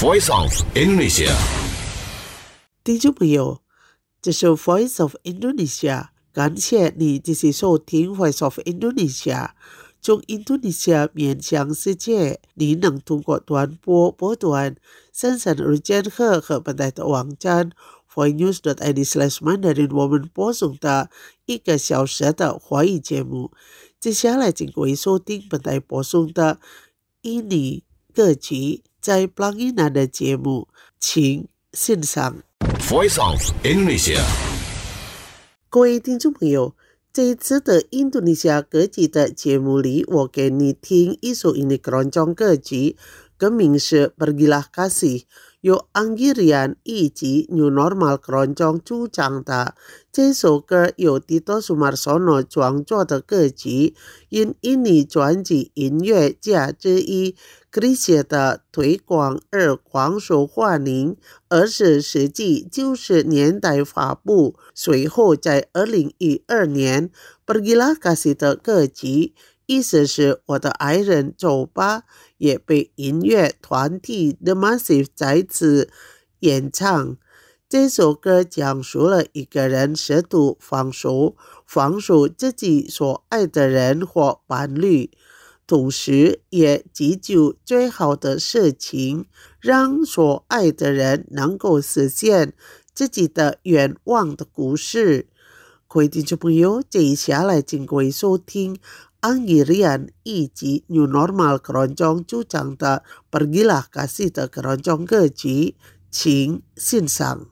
Voice of Indonesia。 听众朋友，这是 Voice of Indonesia， 感谢你继续收听 Voice of Indonesia。从印度尼西亚面向世界，你能通过短波波段33日间和本台的网站 voinews.id/mandarin 我们播送的1个小时的华语节目。接下来请各位收听本台播送的印尼歌曲在 Pelangina 的节目，请欣赏。 Voice of Indonesia。 各位听众朋友，这一次的印度尼西亚歌曲的节目里，我给你听一首印尼keroncong歌曲，歌名是 Pergilah Kasih， 由 Anggirian 以及 New Normal Keroncong 主唱的。这首歌由 Tito Sumarsono 创作的歌曲，因印尼专辑音乐家之一 Chrisye 的推广而广受欢迎，20世纪90年代发布，随后在2012年 Pergilah Kasih 的歌曲，意思是我的爱人走吧，也被音乐团体 The Massive 再次演唱。这首歌讲述了一个人试图放手自己所爱的人或伴侣，同时也祈求最好的事情，让所爱的人能够实现自己的愿望的故事。各位听众朋友，接下来请各位收听Anggirian 以及 New Normal Keroncong 主唱的 Pergilah Kasih 的 keroncong 歌曲，请欣赏。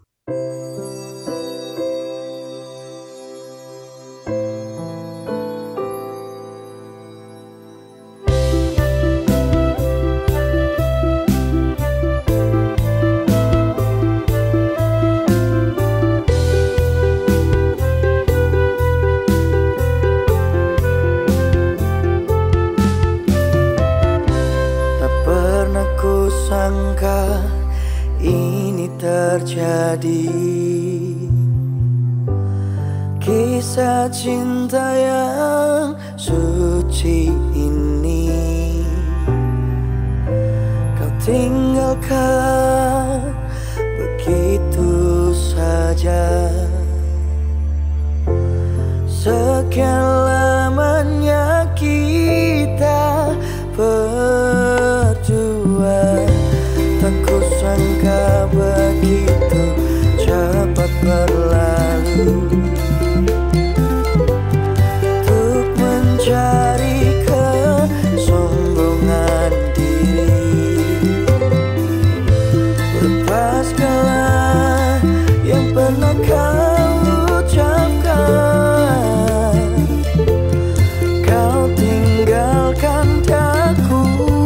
Sangka ini terjadi, kisah cinta yang suci ini kau tinggalkan begitu saja. Sekian lamanya kita berdua, tak kusangka begitu cepat berlalu. Untuk mencari kesombongan diri, lepaskanlah yang pernah kau ucapkan. Kau tinggalkan aku,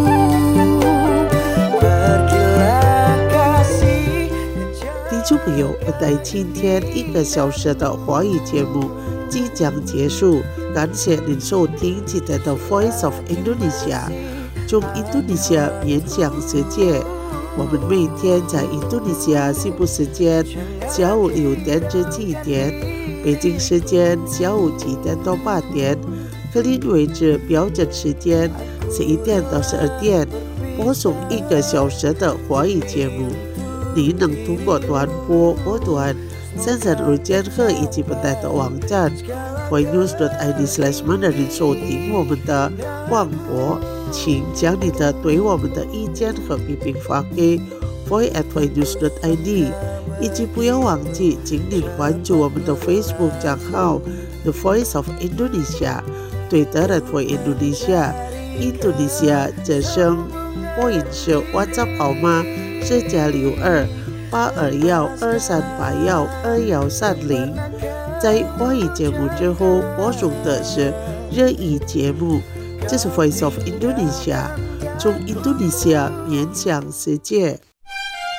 听众朋友，我在今天1个小时的华语节目即将结束，感谢您收听今天的 Voice of Indonesia。从印度尼西亚面向世界，我们每天在印度尼西亚西部时间下午6点至7点，北京时间下午7点到8点，格林威治标准时间11点到12点，播送1个小时的华语节目。你能通过短波波段33日间和以及本台的网站 voinews.id/mandarin 收听我们的广播，请将你的对我们的意见和批评发给 voice@voinews.id， 以及不要忘记请您关注我们的 Facebook 账号 The Voice of Indonesia， Twitter@voindonesia， Indonesia 之声播音室 WhatsApp 号码4+62-821-2381-2130。在华语节目之后播送的是日语节目，这是 Voice of Indonesia， 从印度尼西亚面向世界。